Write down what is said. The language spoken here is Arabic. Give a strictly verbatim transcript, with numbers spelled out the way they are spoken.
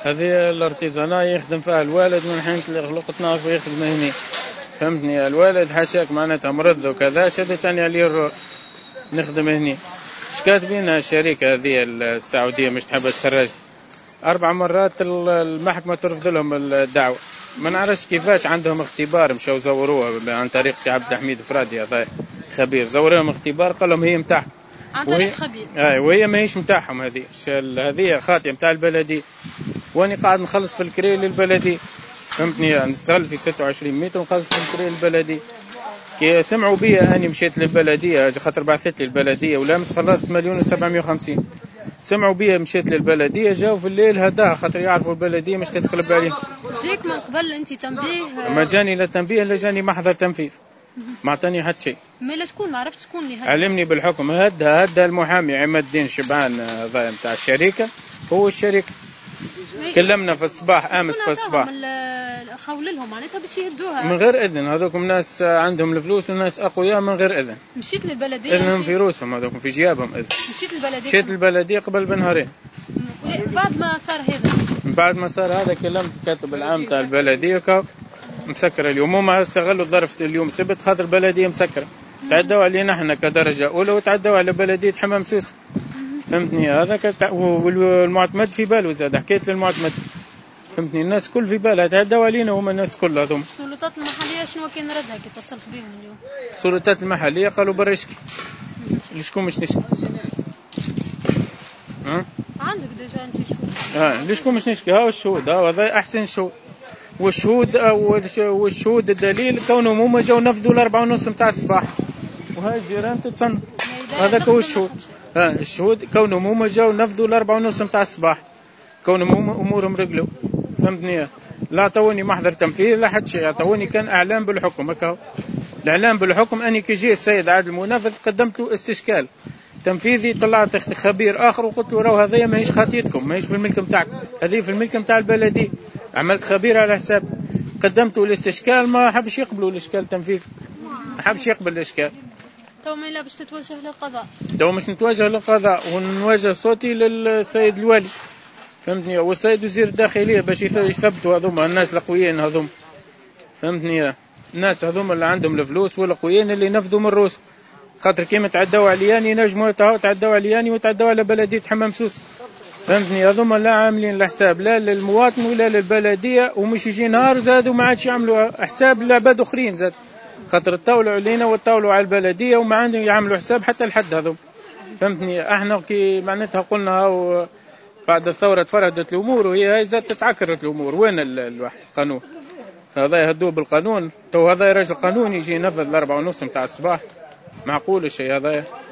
هذه الارتيزانا يخدم فيها الوالد من حين اللي خلقتنا ويخدم هني، فهمتني؟ الوالد حاشاك معناتها مرض وكذا شدتني عليه نخدم هني. شكات بينا الشركة هذه السعودية مش تحب تخرج أربع مرات المحكمة ترفض لهم الدعوة، ما نعرفش كيفاش. عندهم اختبار مشاو زوروها عن طريق سي عبد الحميد فرادي هذا خبير، زورهم اختبار قال لهم هي متاعهم عن طريق خبير. اي وهي ماهيش متاعهم، هذه هذه خاطئة متاع البلدية، واني قاعد نخلص في الكريل للبلدية، فهمتني؟ نستغل في ستة وعشرين متر ونخلص في الكريل للبلدية. كي سمعوا بيا أني مشيت للبلدية خاطر بعثت لي البلدية ولامس خلصت مليون وسبعمية وخمسين، سمعوا بيا مشيت للبلدية جاوا في الليل هداها خاطر يعرفوا البلدية مش تتقلب عليهم. جيك من قبل أنت تنبيه؟ ما جاني لا تنبيه لا جاني محضر تنفيذ، ما عطاني حتى شيء. ما شكون ما عرفت شكون اللي هدى؟ علمني بالحكم هدا هدا المحامي عماد الدين شبعان هذا نتاع الشركة، هو الشركة كلمنا في الصباح امس في الصباح خول لهم معناتها باش يهدوها من غير اذن. هذوكم ناس عندهم الفلوس وناس اقوياء من غير اذن. مشيت للبلديه؟ اذنهم في روسهم هذوكم في جيابهم اذن. مشيت للبلديه؟ مشيت للبلديه قبل بنهارين. بعد ما صار هذا بعد ما صار هذا كلمت كاتب العام تاع البلديه مسكره اليوم، هما استغلوا الظرف اليوم سبت خاطر البلديه مسكره، تعدوا علينا احنا كدرجه اولى وتعدوا على بلديه حمام سوس، فهمتني؟ هذا كت... والمعتمد في باله زاد، حكيت للمعتمد فهمتني؟ الناس كل في بالها تعدوا علينا وهم الناس كل هذوم. السلطات المحليه شنو كان ردها كي اتصلت بهم اليوم؟ السلطات المحليه قالوا برا يشكي. ليشكون مش نشكي؟ ها عندك ديجا انت شهود؟ اه ليشكون مش نشكي؟ ها الشهود، ها هذا احسن شهود، والشهود والشهود الدليل كونهم هما جاوا نفذوا الأربعة ونص متاع الصباح وهاي الجيران تتصنت. هذاك هو الشهود. ها الشهود كونهم هما جاوا نفذوا الأربعة ونص متاع الصباح، كونهم هما امورهم رجلوا، فهمتني؟ لا عطوني محضر تنفيذ لا حد شيء، عطوني كان اعلام بالحكم. هكا الاعلام بالحكم اني كي جي السيد عادل المنافذ قدمت له استشكال تنفيذي، طلعت خبير اخر وقلت له راهو هذه ماهيش خطيتكم، ماهيش في الملك نتاعكم، هذه في الملك نتاع البلديه، عملت خبير على حساب. قدمته الاستشكال ما حبش يقبلوا الاشكال التنفيذي، ما حبش يقبل الاشكال. تو ما باش تتوجه للقضاء؟ تو مش نتوجه للقضاء ونواجه صوتي للسيد الوالي، فهمتني؟ والسيد وزير الداخليه باش يثبتوا هذوما الناس القويين هذوما، فهمتني؟ الناس هذوما اللي عندهم الفلوس والقويين اللي نفذوا من الروس، خاطر كيما تعدوا علياني ينجموا تعدوا علياني وتعدوا على بلديه حمام سوس، فهمتني؟ هذوما لا عاملين الحساب لا للمواطن ولا للبلديه، ومش يجي نهار زادوا ما عادش يعملوا حساب لعباد اخرين زاد، خاطر الطاولوا علينا والطاولوا على البلديه وما عندهم يعملوا حساب حتى الحد هذوما، فهمتني؟ احنا كي معناتها قلنا بعد الثورة تفردت الأمور وهي هاي زاد تتعكرت الأمور، وين القانون؟ هذا يهدوه بالقانون، تو هذا رجل قانون يجي ينفذ الأربعة ونص متاع الصباح، معقول الشيء هذا؟